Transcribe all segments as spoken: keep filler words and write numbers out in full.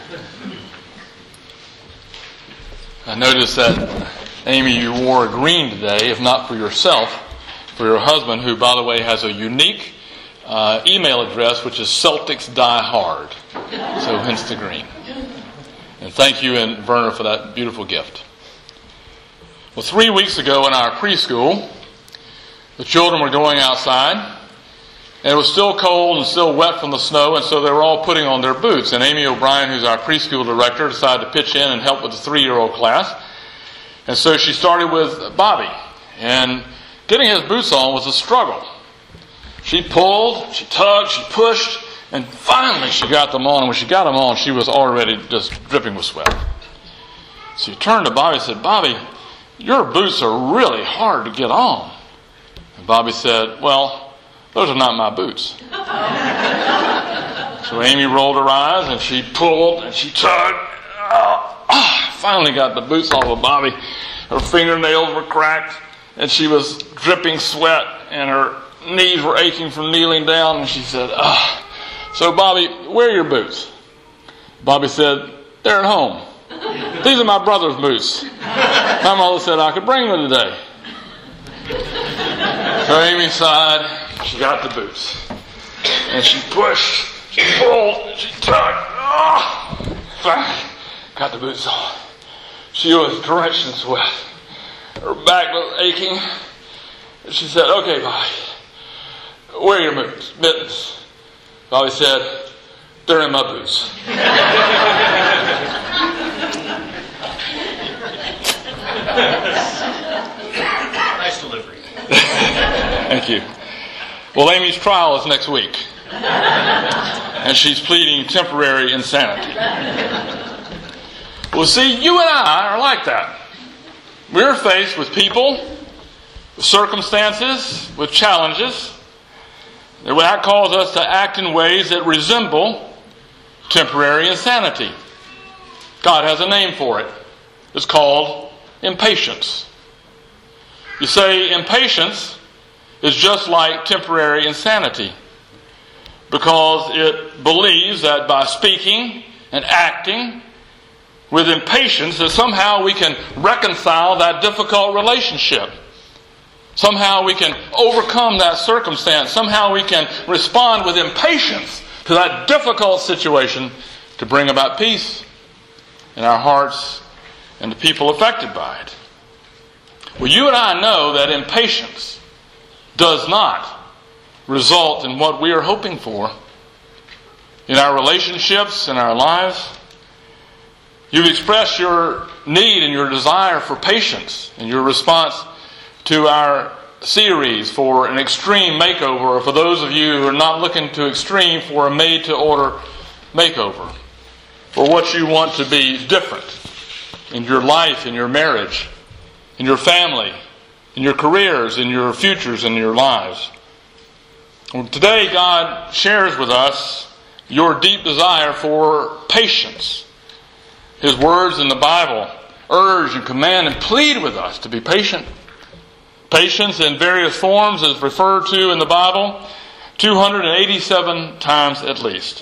I noticed that, Amy, you wore green today, if not for yourself, for your husband, who, by the way, has a unique uh, email address, which is Celtics Die Hard. So hence the green. And thank you, and Werner, for that beautiful gift. Well, three weeks ago in our preschool, the children were going outside, and it was still cold and still wet from the snow, and so they were all putting on their boots. And Amy O'Brien, who's our preschool director, decided to pitch in and help with the three-year-old class. And so she started with Bobby. And getting his boots on was a struggle. She pulled, she tugged, she pushed, and finally she got them on. And when she got them on, she was already just dripping with sweat. So she turned to Bobby and said, "Bobby, your boots are really hard to get on." And Bobby said, "Well, those are not my boots." So Amy rolled her eyes and she pulled and she tugged. Oh, oh, finally got the boots off of Bobby. Her fingernails were cracked and she was dripping sweat and her knees were aching from kneeling down. And she said, "Ah, oh. So Bobby, where are your boots?" Bobby said, "They're at home. These are my brother's boots. My mother said I could bring them today." So Amy sighed. She got the boots. And she pushed, she pulled, and she tugged. Oh, got the boots on. She was drenched in sweat. Her back was aching. And she said, "Okay, Bobby, where are your mittens?" mittens? Bobby said, "They're in my boots." Nice delivery. Thank you. Well, Amy's trial is next week. And she's pleading temporary insanity. Well, see, you and I are like that. We're faced with people, with circumstances, with challenges. That calls us to act in ways that resemble temporary insanity. God has a name for it. It's called impatience. You say impatience is just like temporary insanity because it believes that by speaking and acting with impatience that somehow we can reconcile that difficult relationship. Somehow we can overcome that circumstance. Somehow we can respond with impatience to that difficult situation to bring about peace in our hearts and the people affected by it. Well, you and I know that impatience does not result in what we are hoping for in our relationships, in our lives. You've expressed your need and your desire for patience in your response to our series for an extreme makeover, or for those of you who are not looking to extreme, for a made-to-order makeover, for what you want to be different in your life, in your marriage, in your family, in your careers, in your futures, in your lives. Well, today God shares with us your deep desire for patience. His words in the Bible urge and command and plead with us to be patient. Patience in various forms is referred to in the Bible two hundred eighty-seven times at least.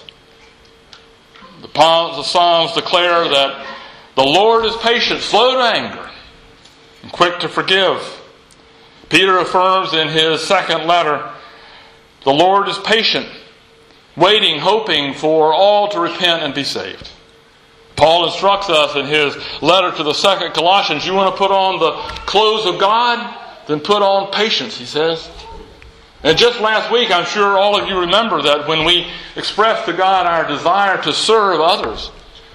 The Psalms declare that the Lord is patient, slow to anger, and quick to forgive. Peter affirms in his second letter, the Lord is patient, waiting, hoping for all to repent and be saved. Paul instructs us in his letter to the second Colossians, you want to put on the clothes of God? Then put on patience, he says. And just last week, I'm sure all of you remember that when we expressed to God our desire to serve others,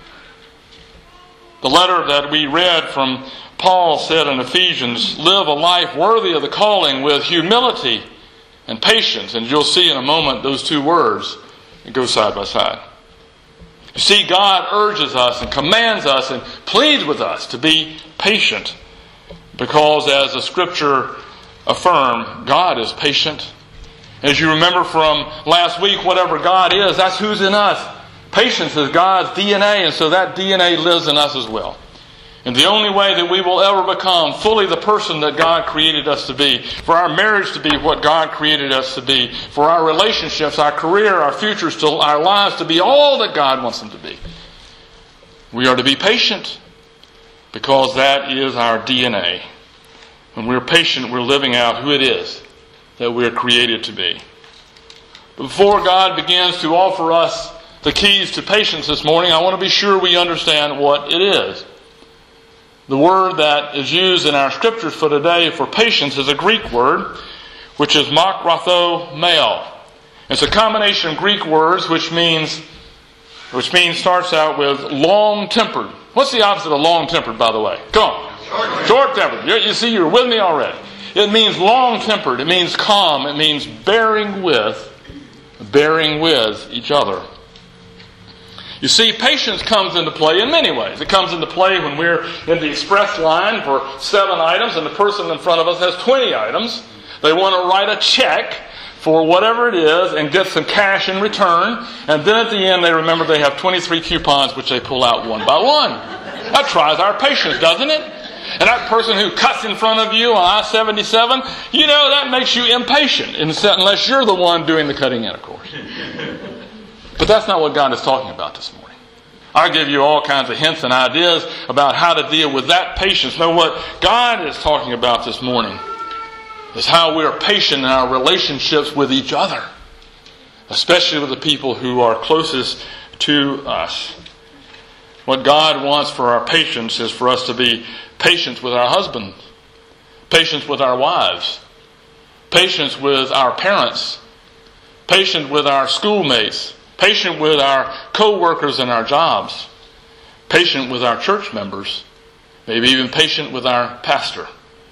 the letter that we read from Paul said in Ephesians, live a life worthy of the calling with humility and patience. And you'll see in a moment those two words that go side by side. You see, God urges us and commands us and pleads with us to be patient. Because as the Scripture affirmed, God is patient. As you remember from last week, whatever God is, that's who's in us. Patience is God's D N A, and so that D N A lives in us as well. And the only way that we will ever become fully the person that God created us to be, for our marriage to be what God created us to be, for our relationships, our career, our futures, to our lives to be all that God wants them to be, We are to be patient because that is our D N A. When we're patient, we're living out who it is that we're created to be. But before God begins to offer us the keys to patience this morning, I want to be sure we understand what it is. The word that is used in our scriptures for today for patience is a Greek word, which is makrothomeo. It's a combination of Greek words which means which means starts out with long-tempered. What's the opposite of long-tempered, by the way? Come on. Short-tempered. You, you see, you're with me already. It means long-tempered. It means calm. It means bearing with, bearing with each other. You see, patience comes into play in many ways. It comes into play when we're in the express line for seven items and the person in front of us has twenty items. They want to write a check for whatever it is and get some cash in return. And then at the end they remember they have twenty-three coupons which they pull out one by one. That tries our patience, doesn't it? And that person who cuts in front of you on I seventy-seven, you know, that makes you impatient, unless you're the one doing the cutting in, of course. But that's not what God is talking about this morning. I'll give you all kinds of hints and ideas about how to deal with that patience. No, what God is talking about this morning is how we are patient in our relationships with each other, especially with the people who are closest to us. What God wants for our patience is for us to be patient with our husbands, patience with our wives, patience with our parents, patient with our schoolmates, patient with our co-workers in our jobs, patient with our church members, maybe even patient with our pastor.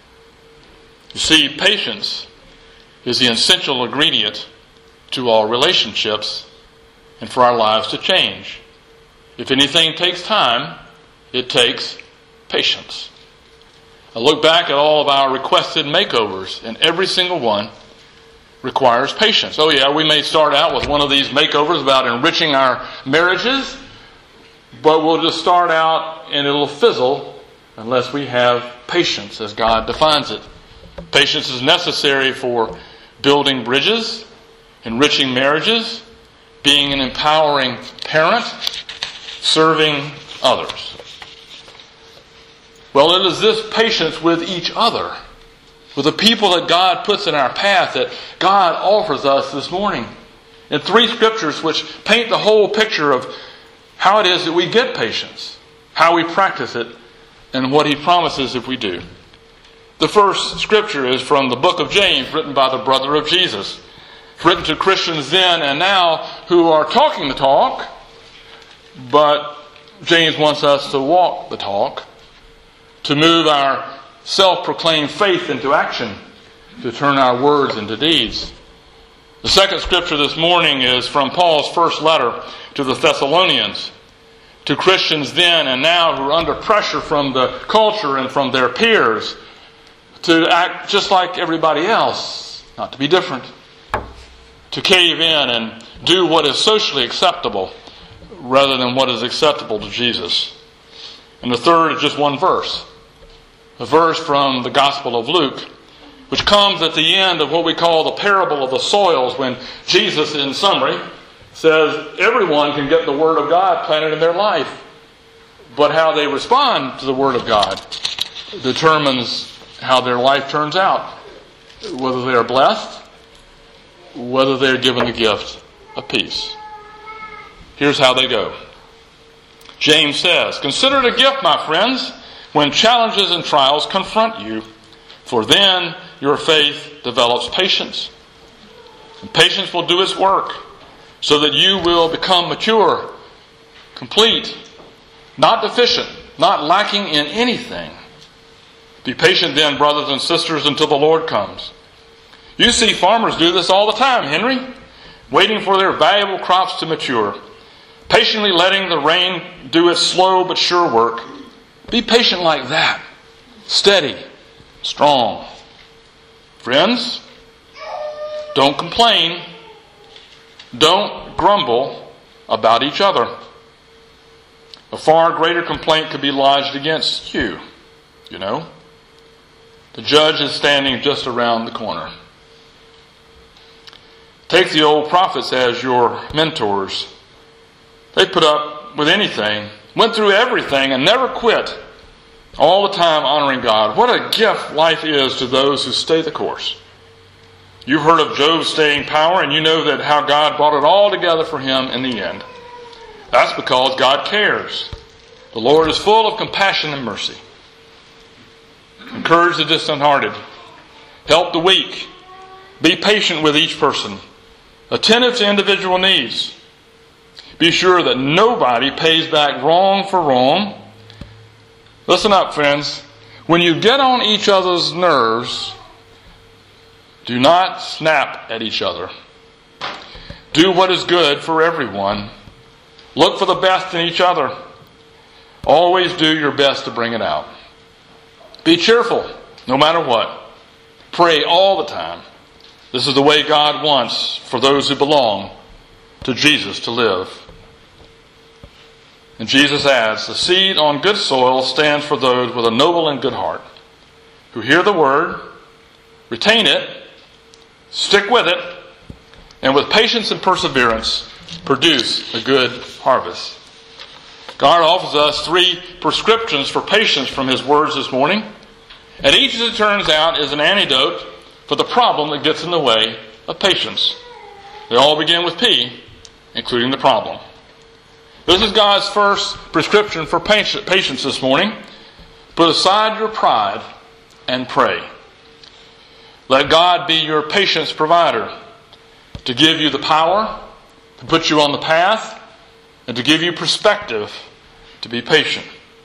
You see, patience is the essential ingredient to all relationships and for our lives to change. If anything takes time, it takes patience. I look back at all of our requested makeovers, and every single one requires patience. Oh yeah, we may start out with one of these makeovers about enriching our marriages, but we'll just start out and it'll fizzle unless we have patience as God defines it. Patience is necessary for building bridges, enriching marriages, being an empowering parent, serving others. Well, it is this patience with each other, with the people that God puts in our path, that God offers us this morning. In three scriptures which paint the whole picture of how it is that we get patience, how we practice it, and what He promises if we do. The first scripture is from the book of James, written by the brother of Jesus. It's written to Christians then and now who are talking the talk, but James wants us to walk the talk, to move our self-proclaimed faith into action, to turn our words into deeds. The second scripture this morning is from Paul's first letter to the Thessalonians, to Christians then and now who are under pressure from the culture and from their peers to act just like everybody else, not to be different, to cave in and do what is socially acceptable rather than what is acceptable to Jesus. And the third is just one verse, a verse from the Gospel of Luke, which comes at the end of what we call the parable of the soils, when Jesus, in summary, says everyone can get the Word of God planted in their life, but how they respond to the Word of God determines how their life turns out, whether they are blessed, whether they are given the gift of peace. Here's how they go. James says, "Consider it a gift, my friends, when challenges and trials confront you, for then your faith develops patience. And patience will do its work, so that you will become mature, complete, not deficient, not lacking in anything. Be patient then, brothers and sisters, until the Lord comes. You see farmers do this all the time, Henry, waiting for their valuable crops to mature, patiently letting the rain do its slow but sure work. Be patient like that, steady, strong. Friends, don't complain. Don't grumble about each other. A far greater complaint could be lodged against you, you know. The judge is standing just around the corner. Take the old prophets as your mentors. They put up with anything went through everything, and never quit, all the time honoring God. What a gift life is to those who stay the course. You've heard of Job's staying power, and you know that how God brought it all together for him in the end. That's because God cares. The Lord is full of compassion and mercy. Encourage the distant-hearted. Help the weak. Be patient with each person. Attentive to individual needs. Be sure that nobody pays back wrong for wrong. Listen up, friends. When you get on each other's nerves, do not snap at each other. Do what is good for everyone. Look for the best in each other. Always do your best to bring it out. Be cheerful, no matter what. Pray all the time. This is the way God wants for those who belong to Jesus to live. And Jesus adds, the seed on good soil stands for those with a noble and good heart, who hear the word, retain it, stick with it, and with patience and perseverance, produce a good harvest. God offers us three prescriptions for patience from His words this morning. And each, as it turns out, is an antidote for the problem that gets in the way of patience. They all begin with P, including the problem. This is God's first prescription for patience this morning. Put aside your pride and pray. Let God be your patience provider, to give you the power, to put you on the path, and to give you perspective to be patient.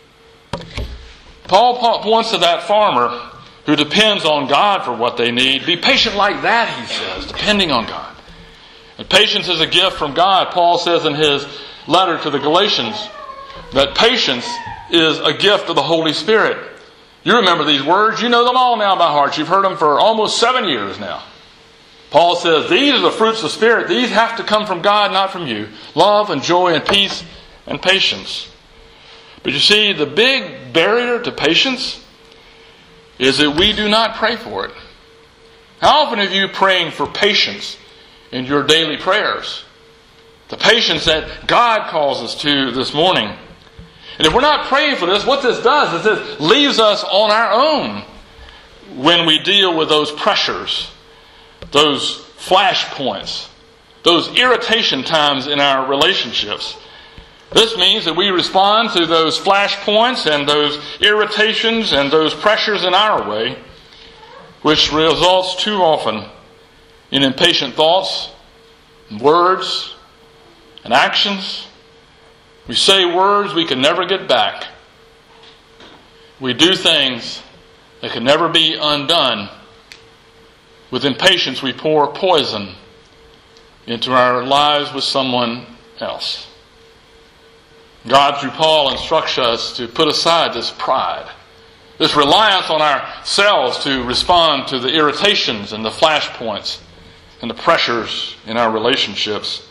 Paul points to that farmer who depends on God for what they need. Be patient like that, he says, depending on God. And patience is a gift from God. Paul says in his letter to the Galatians that patience is a gift of the Holy Spirit. You remember these words. You know them all now by heart. You've heard them for almost seven years now. Paul says these are the fruits of the Spirit. These have to come from God, not from you. Love and joy and peace and patience. But you see, the big barrier to patience is that we do not pray for it. How often have you praying for patience in your daily prayers? The patience that God calls us to this morning. And if we're not praying for this, what this does is it leaves us on our own when we deal with those pressures, those flash points, those irritation times in our relationships. This means that we respond to those flash points and those irritations and those pressures in our way, which results too often in impatient thoughts, words, and actions. We say words we can never get back. We do things that can never be undone. With impatience, we pour poison into our lives with someone else. God, through Paul, instructs us to put aside this pride, this reliance on ourselves to respond to the irritations and the flashpoints and the pressures in our relationships.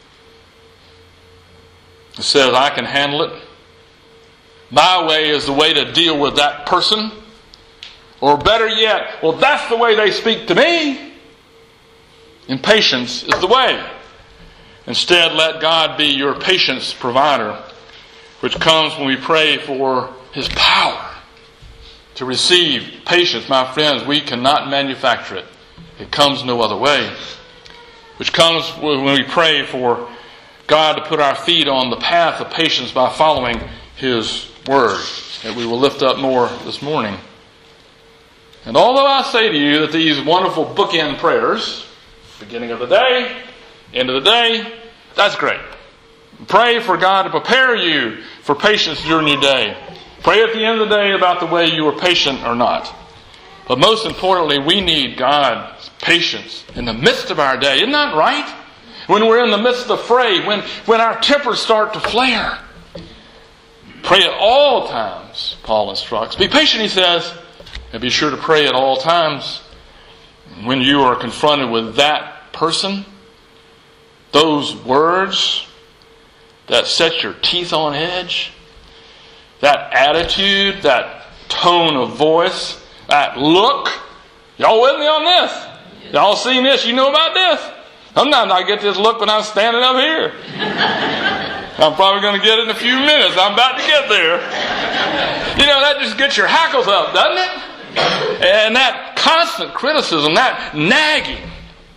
It says, I can handle it. My way is the way to deal with that person. Or better yet, well, that's the way they speak to me. Impatience is the way. Instead, let God be your patience provider, which comes when we pray for His power to receive patience. My friends, we cannot manufacture it. It comes no other way. Which comes when we pray for God to put our feet on the path of patience by following His Word, that we will lift up more this morning. And although I say to you that these wonderful bookend prayers, beginning of the day, end of the day, that's great. Pray for God to prepare you for patience during your day. Pray at the end of the day about the way you were patient or not. But most importantly, we need God's patience in the midst of our day. Isn't that right? When we're in the midst of the fray, when, when our tempers start to flare. Pray at all times, Paul instructs. Be patient, he says, and be sure to pray at all times. When you are confronted with that person, those words that set your teeth on edge, that attitude, that tone of voice, that look. Y'all with me on this? Y'all seen this? You know about this? Sometimes I get this look when I'm standing up here. I'm probably going to get it in a few minutes. I'm about to get there. You know, that just gets your hackles up, doesn't it? And that constant criticism, that nagging,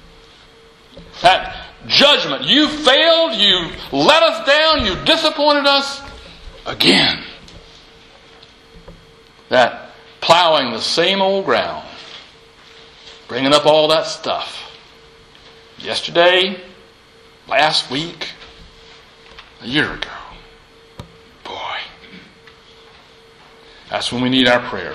that judgment. You failed, you let us down, you disappointed us again. That plowing the same old ground, bringing up all that stuff. Yesterday, last week, a year ago. Boy. That's when we need our prayer.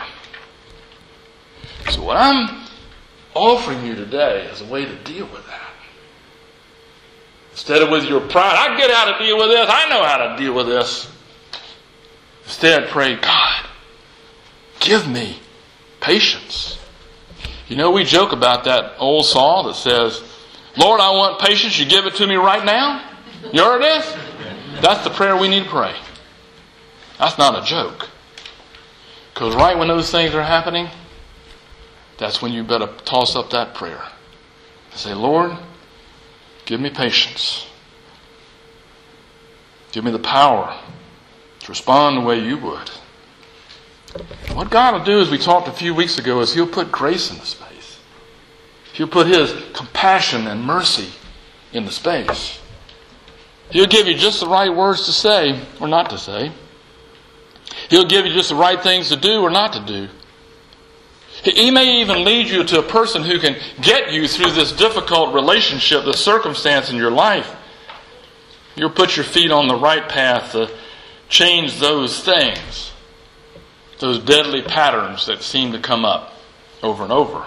So what I'm offering you today is a way to deal with that. Instead of with your pride, I get how to deal with this. I know how to deal with this. Instead, pray, God, give me patience. You know, we joke about that old song that says, Lord, I want patience. You give it to me right now. You heard this? That's the prayer we need to pray. That's not a joke. Because right when those things are happening, that's when you better toss up that prayer. And say, Lord, give me patience. Give me the power to respond the way you would. What God will do, as we talked a few weeks ago, is He'll put grace in the space. He'll put His compassion and mercy in the space. He'll give you just the right words to say or not to say. He'll give you just the right things to do or not to do. He may even lead you to a person who can get you through this difficult relationship, this circumstance in your life. You'll put your feet on the right path to change those things, those deadly patterns that seem to come up over and over.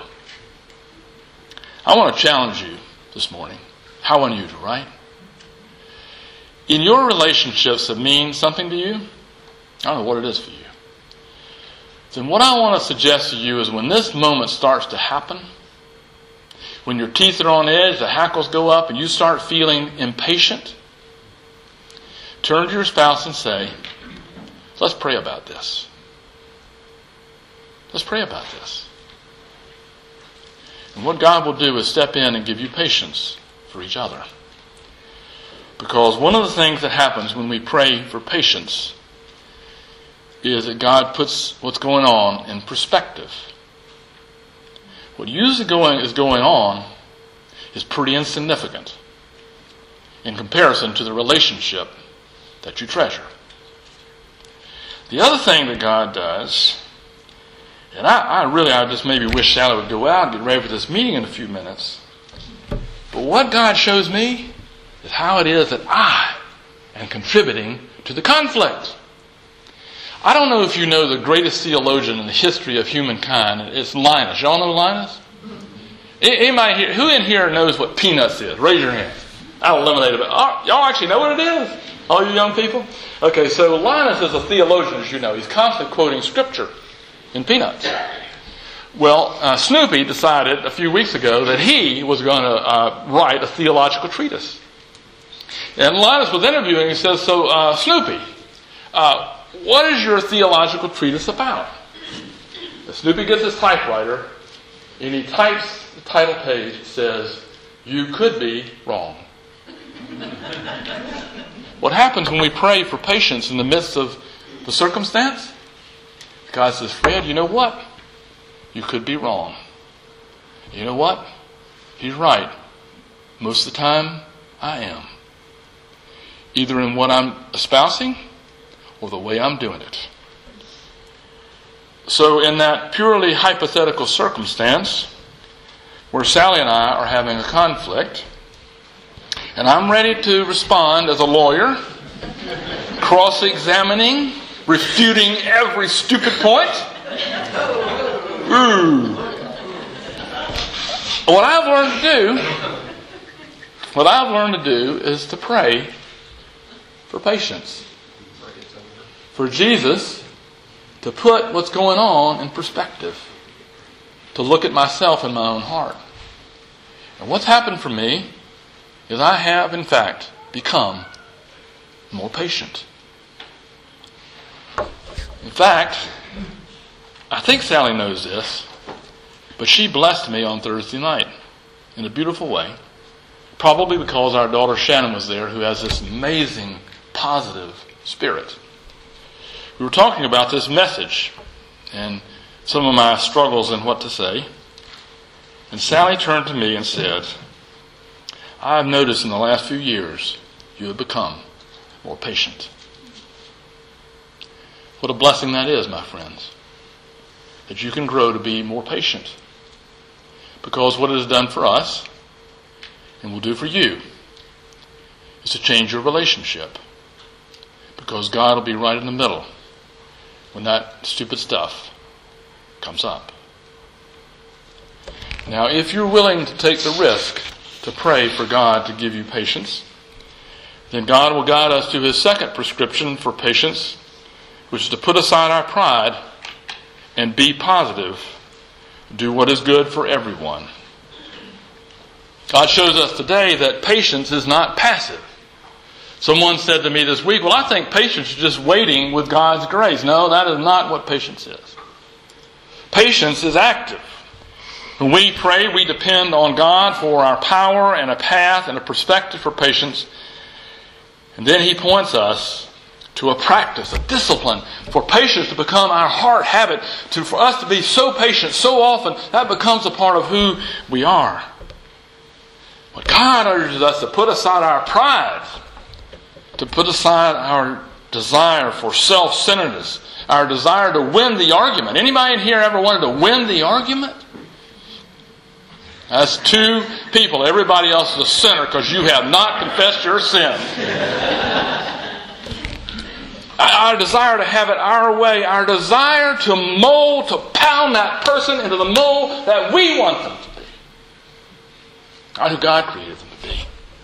I want to challenge you this morning. How unusual, right? In your relationships that mean something to you, I don't know what it is for you. Then what I want to suggest to you is when this moment starts to happen, when your teeth are on edge, the hackles go up, and you start feeling impatient, turn to your spouse and say, let's pray about this. Let's pray about this. And what God will do is step in and give you patience for each other. Because one of the things that happens when we pray for patience is that God puts what's going on in perspective. What usually going is going on is pretty insignificant in comparison to the relationship that you treasure. The other thing that God does, and I, I really, I just maybe wish Sally would go out and get ready for this meeting in a few minutes. But what God shows me is how it is that I am contributing to the conflict. I don't know if you know the greatest theologian in the history of humankind. It's Linus. Y'all know Linus? Anybody here, who in here knows what peanuts is? Raise your hand. I'll eliminate it. Oh, y'all actually know what it is? All you young people? Okay, so Linus is a theologian, as you know. He's constantly quoting Scripture in Peanuts. Well, uh, Snoopy decided a few weeks ago that he was going to uh, write a theological treatise. And Linus was interviewing and he says, so uh, Snoopy, uh, what is your theological treatise about? And Snoopy gets his typewriter and he types the title page that says, you could be wrong. What happens when we pray for patience in the midst of the circumstance? God says, Fred, you know what? You could be wrong. You know what? He's right. Most of the time, I am. Either in what I'm espousing or the way I'm doing it. So in that purely hypothetical circumstance where Sally and I are having a conflict, and I'm ready to respond as a lawyer, cross-examining, refuting every stupid point. Ooh. What I've learned to do, what I've learned to do is to pray for patience. For Jesus to put what's going on in perspective. To look at myself in my own heart. And what's happened for me is I have, in fact, become more patient. In fact, I think Sally knows this, but she blessed me on Thursday night in a beautiful way. Probably because our daughter Shannon was there, who has this amazing positive spirit. We were talking about this message and some of my struggles in what to say. And Sally turned to me and said, I've noticed in the last few years you have become more patient. What a blessing that is, my friends, that you can grow to be more patient. Because what it has done for us, and will do for you, is to change your relationship. Because God will be right in the middle when that stupid stuff comes up. Now, if you're willing to take the risk to pray for God to give you patience, then God will guide us to His second prescription for patience, which is to put aside our pride and be positive, do what is good for everyone. God shows us today that patience is not passive. Someone said to me this week, well, I think patience is just waiting with God's grace. No, that is not what patience is. Patience is active. When we pray, we depend on God for our power and a path and a perspective for patience. And then He points us to a practice, a discipline for patience to become our heart habit, to for us to be so patient so often, that becomes a part of who we are. But God urges us to put aside our pride, to put aside our desire for self-centeredness, our desire to win the argument. Anybody in here ever wanted to win the argument? That's two people. Everybody else is a sinner because you have not confessed your sin. Our desire to have it our way, our desire to mold, to pound that person into the mold that we want them to be. Not who God created them to be.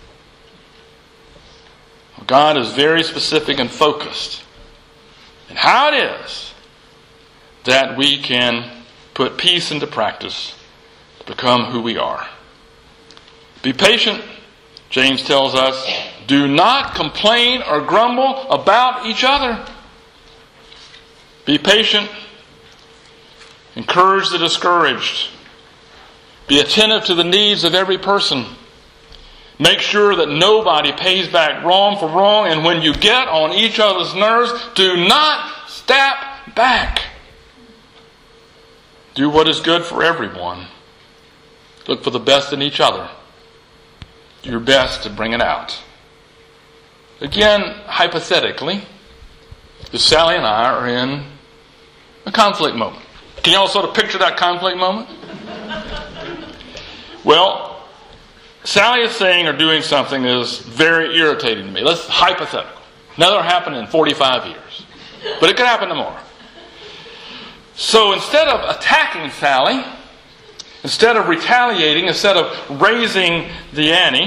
God is very specific and focused in how it is that we can put peace into practice to become who we are. Be patient, James tells us. Do not complain or grumble about each other. Be patient. Encourage the discouraged. Be attentive to the needs of every person. Make sure that nobody pays back wrong for wrong. And when you get on each other's nerves, do not step back. Do what is good for everyone. Look for the best in each other. Do your best to bring it out. Again, hypothetically, if Sally and I are in a conflict moment. Can you all sort of picture that conflict moment? Well, Sally is saying or doing something that is very irritating to me. Let's hypothetical. Never happened in forty-five years. But it could happen tomorrow. So instead of attacking Sally, instead of retaliating, instead of raising the ante,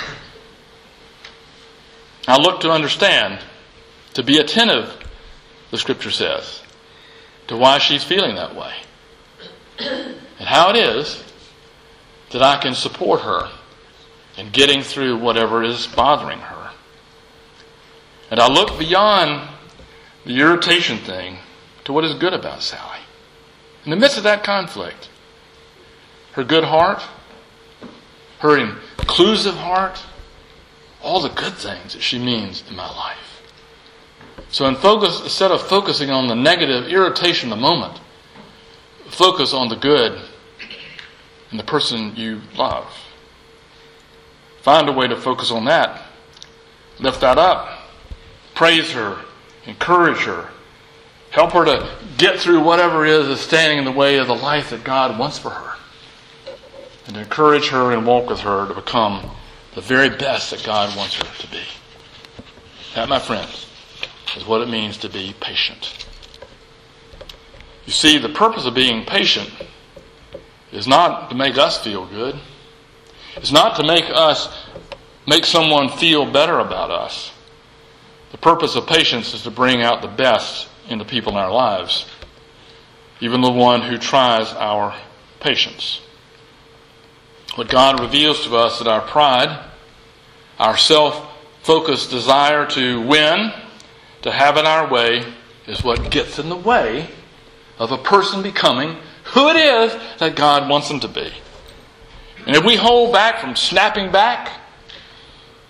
I look to understand, to be attentive, the Scripture says, to why she's feeling that way. And how it is that I can support her in getting through whatever is bothering her. And I look beyond the irritation thing to what is good about Sally. In the midst of that conflict, her good heart, her inclusive heart, all the good things that she means in my life. So in focus, instead of focusing on the negative irritation of the moment, focus on the good in the person you love. Find a way to focus on that. Lift that up. Praise her. Encourage her. Help her to get through whatever it is that's standing in the way of the life that God wants for her. And encourage her and walk with her to become the very best that God wants her to be. That, my friends, is what it means to be patient. You see, the purpose of being patient is not to make us feel good. It's not to make us, make someone feel better about us. The purpose of patience is to bring out the best in the people in our lives, even the one who tries our patience. What God reveals to us that our pride, our self-focused desire to win, to have it our way, is what gets in the way of a person becoming who it is that God wants them to be. And if we hold back from snapping back,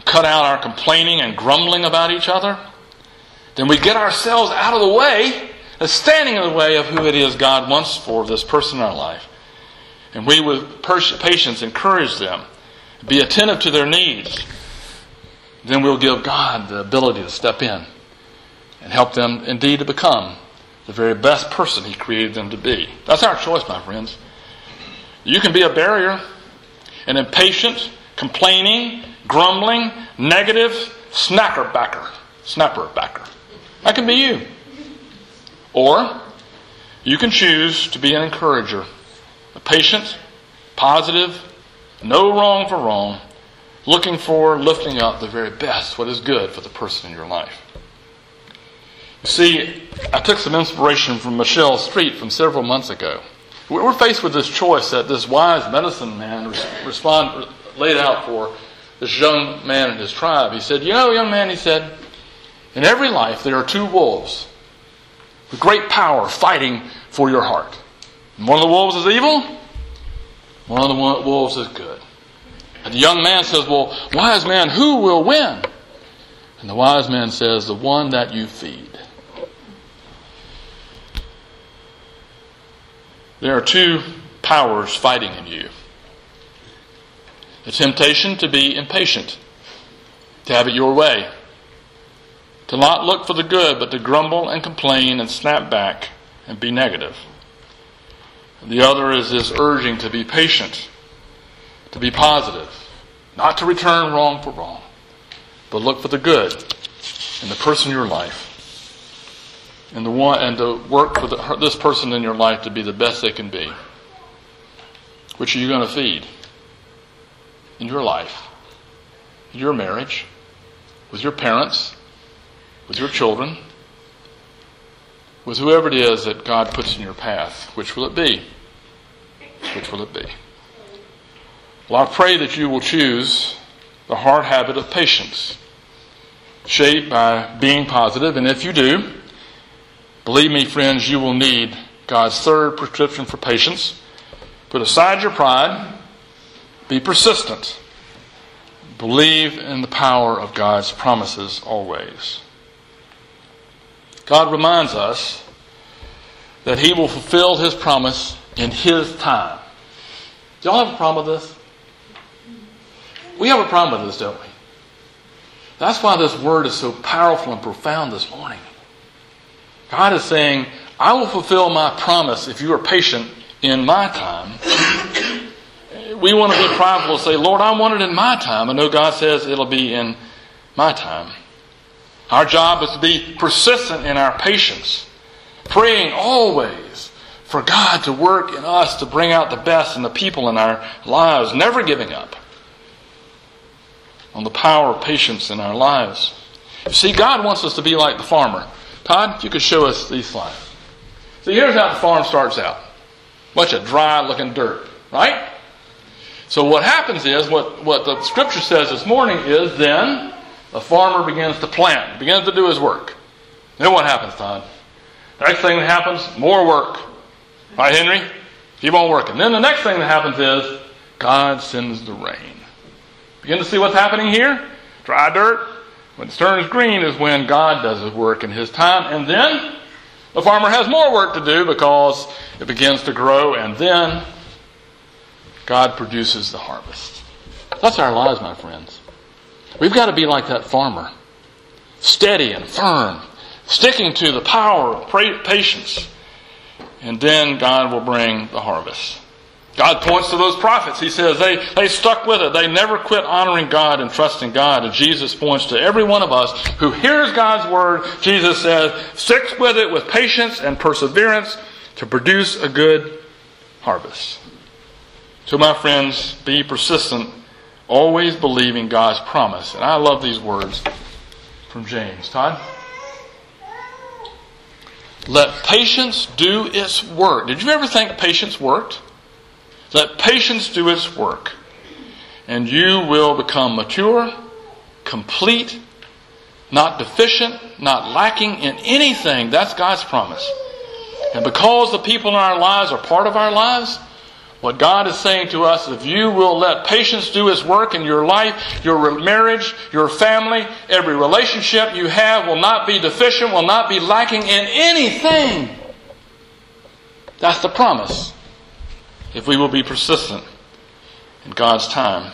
cut out our complaining and grumbling about each other, then we get ourselves out of the way, standing in the way of who it is God wants for this person in our life. And we with patience encourage them, be attentive to their needs. Then we'll give God the ability to step in and help them indeed to become the very best person He created them to be. That's our choice, my friends. You can be a barrier, an impatient, complaining, grumbling, negative, snacker backer. Snapper backer. That can be you. Or you can choose to be an encourager, a patient, positive, no wrong for wrong, looking for, lifting up the very best, what is good for the person in your life. You see, I took some inspiration from Michelle Street from several months ago. We're faced with this choice that this wise medicine man respond, laid out for this young man and his tribe. He said, you know, young man, he said, in every life there are two wolves with great power fighting for your heart. And one of the wolves is evil, one of the wolves is good. And the young man says, well, wise man, who will win? And the wise man says, the one that you feed. There are two powers fighting in you. The temptation to be impatient, to have it your way, to not look for the good, but to grumble and complain and snap back and be negative. The other is this urging to be patient, to be positive, not to return wrong for wrong, but look for the good in the person in your life, and the one, and to work for the, this person in your life to be the best they can be. Which are you going to feed in your life, in your marriage, with your parents, with your children, with whoever it is that God puts in your path? Which will it be? Which will it be? Well, I pray that you will choose the hard habit of patience, shaped by being positive. And if you do, believe me, friends, you will need God's third prescription for patience. Put aside your pride. Be persistent. Believe in the power of God's promises always. God reminds us that He will fulfill His promise in His time. Do y'all have a problem with this? We have a problem with this, don't we? That's why this word is so powerful and profound this morning. God is saying, I will fulfill my promise if you are patient in my time. We want to be prideful and say, Lord, I want it in my time. I know God says it'll be in my time. Our job is to be persistent in our patience, praying always for God to work in us to bring out the best in the people in our lives, never giving up on the power of patience in our lives. You see, God wants us to be like the farmer. Todd, if you could show us these slides. See, here's how the farm starts out. Bunch of dry-looking dirt, right? So what happens is, what, what the Scripture says this morning is, then the farmer begins to plant, begins to do his work. Then what happens, Todd? The next thing that happens, more work. Right, Henry? Keep on working. Then the next thing that happens is, God sends the rain. Begin to see what's happening here? Dry dirt. When it turns green is when God does His work in His time. And then the farmer has more work to do because it begins to grow. And then God produces the harvest. That's our lives, my friends. We've got to be like that farmer. Steady and firm. Sticking to the power of patience. And then God will bring the harvest. God points to those prophets. He says they, they stuck with it. They never quit honoring God and trusting God. And Jesus points to every one of us who hears God's word. Jesus says, stick with it with patience and perseverance to produce a good harvest. So my friends, be persistent, always believing God's promise. And I love these words from James. Todd? Let patience do its work. Did you ever think patience worked? Let patience do its work, and you will become mature, complete, not deficient, not lacking in anything. That's God's promise. And because the people in our lives are part of our lives, What God is saying to us, if you will let patience do its work in your life, your marriage, your family, every relationship you have will not be deficient, will not be lacking in anything. That's the promise. If we will be persistent in God's time.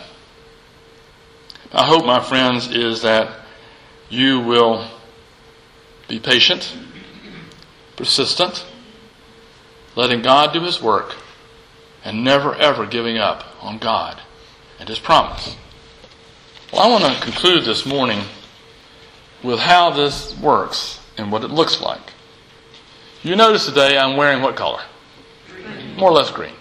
I hope, my friends, is that you will be patient, persistent, letting God do His work, and never ever giving up on God and His promise. Well, I want to conclude this morning with how this works and what it looks like. You notice today I'm wearing what color? Green. More or less green.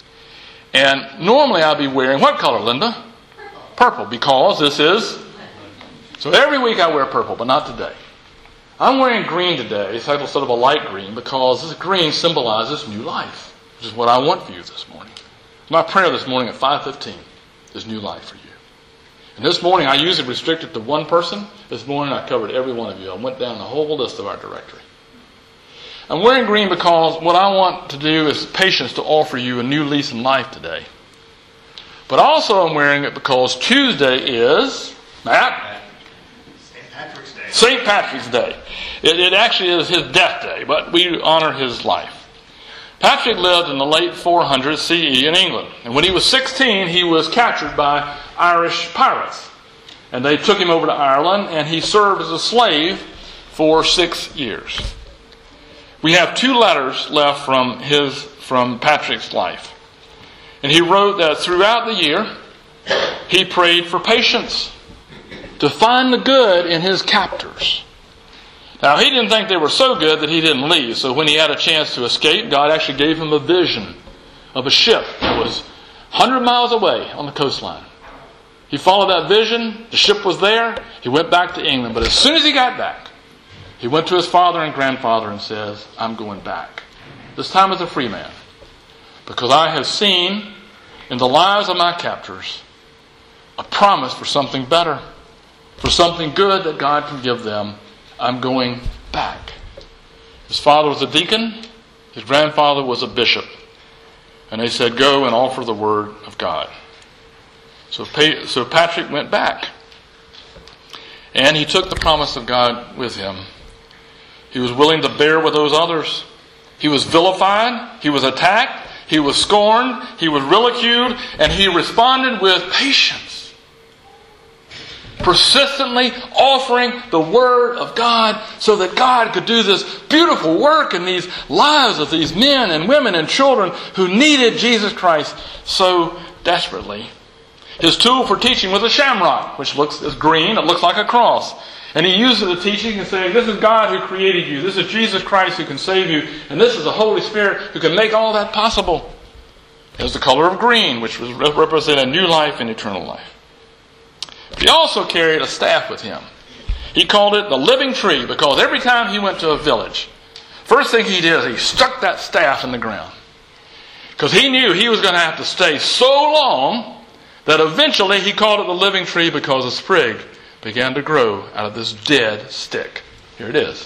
And normally I'd be wearing what color, Linda? Purple, because this is... So every week I wear purple, but not today. I'm wearing green today, instead of a light green, because this green symbolizes new life. Which is what I want for you this morning. My prayer this morning at five fifteen is new life for you. And this morning I usually restrict it to one person. This morning I covered every one of you. I went down the whole list of our directory. I'm wearing green because what I want to do is patience to offer you a new lease in life today. But also I'm wearing it because Tuesday is, Matt? Saint Patrick's Day. Saint Patrick's Day. It, it actually is his death day, but we honor his life. Patrick lived in the late four hundreds C E in England. And when he was sixteen, he was captured by Irish pirates. And they took him over to Ireland, and he served as a slave for six years. We have two letters left from his from Patrick's life. And he wrote that throughout the year, he prayed for patience to find the good in his captors. Now, he didn't think they were so good that he didn't leave. So when he had a chance to escape, God actually gave him a vision of a ship that was one hundred miles away on the coastline. He followed that vision. The ship was there. He went back to England. But as soon as he got back, he went to his father and grandfather and says, I'm going back. This time as a free man. Because I have seen in the lives of my captors a promise for something better. For something good that God can give them. I'm going back. His father was a deacon. His grandfather was a bishop. And they said, go and offer the word of God. So, so Patrick went back. And he took the promise of God with him. He was willing to bear with those others. He was vilified. He was attacked. He was scorned. He was ridiculed. And he responded with patience. Persistently offering the Word of God so that God could do this beautiful work in these lives of these men and women and children who needed Jesus Christ so desperately. His tool for teaching was a shamrock, which looks as green. It looks like a cross. And he used it to teaching and saying, this is God who created you. This is Jesus Christ who can save you. And this is the Holy Spirit who can make all that possible. It was the color of green, which was represented new life and eternal life. He also carried a staff with him. He called it the living tree because every time he went to a village, first thing he did is he stuck that staff in the ground. Because he knew he was going to have to stay so long that eventually he called it the living tree because a sprig began to grow out of this dead stick. Here it is.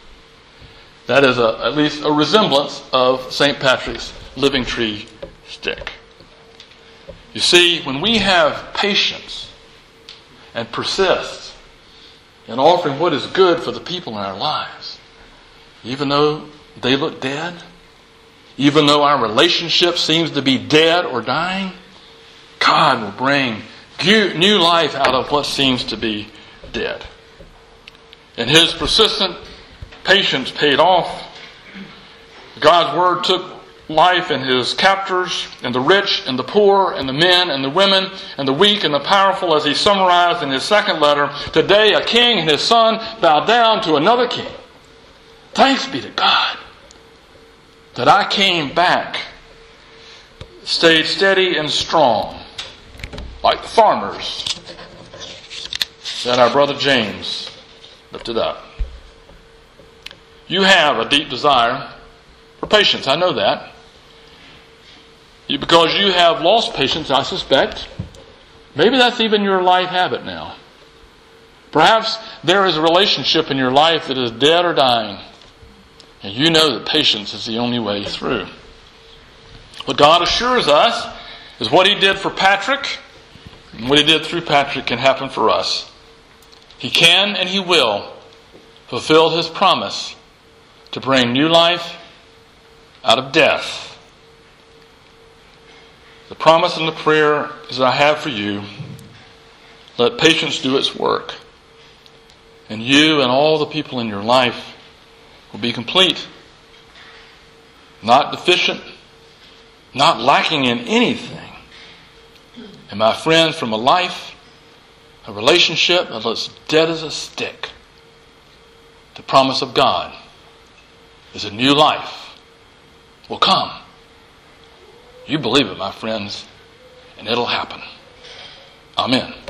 That is a, at least a resemblance of Saint Patrick's living tree stick. You see, when we have patience and persist in offering what is good for the people in our lives, even though they look dead, even though our relationship seems to be dead or dying, God will bring new life out of what seems to be dead. And his persistent patience paid off. God's word took life in his captors, and the rich and the poor and the men and the women and the weak and the powerful, as he summarized in his second letter. Today a king and his son bow down to another king. Thanks be to God that I came back, stayed steady and strong, like the farmers that our brother James lifted up. You have a deep desire for patience. I know that. You, because you have lost patience, I suspect. Maybe that's even your life habit now. Perhaps there is a relationship in your life that is dead or dying. And you know that patience is the only way through. What God assures us is what He did for Patrick, and what He did through Patrick can happen for us. He can and He will fulfill His promise to bring new life out of death. The promise and the prayer is that I have for you, let patience do its work, and you and all the people in your life will be complete, not deficient, not lacking in anything. And my friends, from a life, a relationship that looks dead as a stick, the promise of God is a new life will come. You believe it, my friends, and it'll happen. Amen.